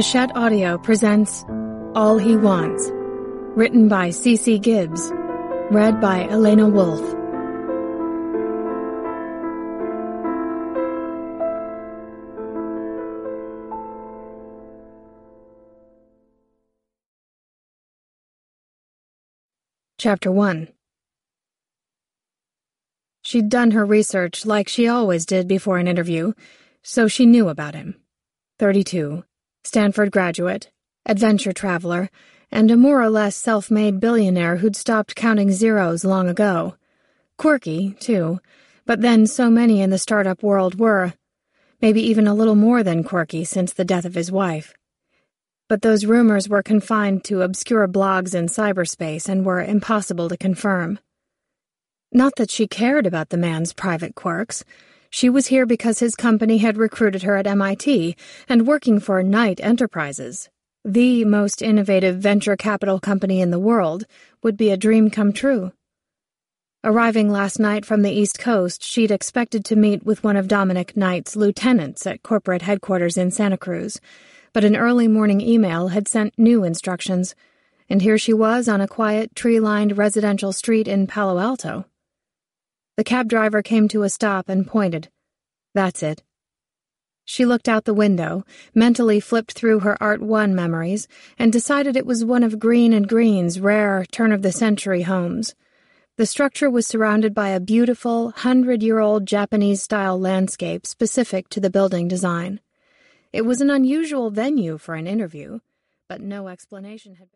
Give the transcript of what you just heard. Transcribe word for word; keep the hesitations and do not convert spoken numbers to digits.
Hachette Audio presents All He Wants, written by Cece Gibbs, read by Elena Wolf. Chapter one. She'd done her research like she always did before an interview, so she knew about him. thirty-two, Stanford graduate, adventure traveler, and a more or less self-made billionaire who'd stopped counting zeros long ago. Quirky, too, but then so many in the startup world were. Maybe even a little more than quirky since the death of his wife. But those rumors were confined to obscure blogs in cyberspace and were impossible to confirm. Not that she cared about the man's private quirks. She was here because his company had recruited her at M I T and working for Knight Enterprises, the most innovative venture capital company in the world, would be a dream come true. Arriving last night from the East Coast, she'd expected to meet with one of Dominic Knight's lieutenants at corporate headquarters in Santa Cruz, but an early morning email had sent new instructions, and here she was on a quiet, tree-lined residential street in Palo Alto. The cab driver came to a stop and pointed. That's it. She looked out the window, mentally flipped through her Art One memories, and decided it was one of Green and Green's rare turn-of-the-century homes. The structure was surrounded by a beautiful, hundred-year-old Japanese-style landscape specific to the building design. It was an unusual venue for an interview, but no explanation had been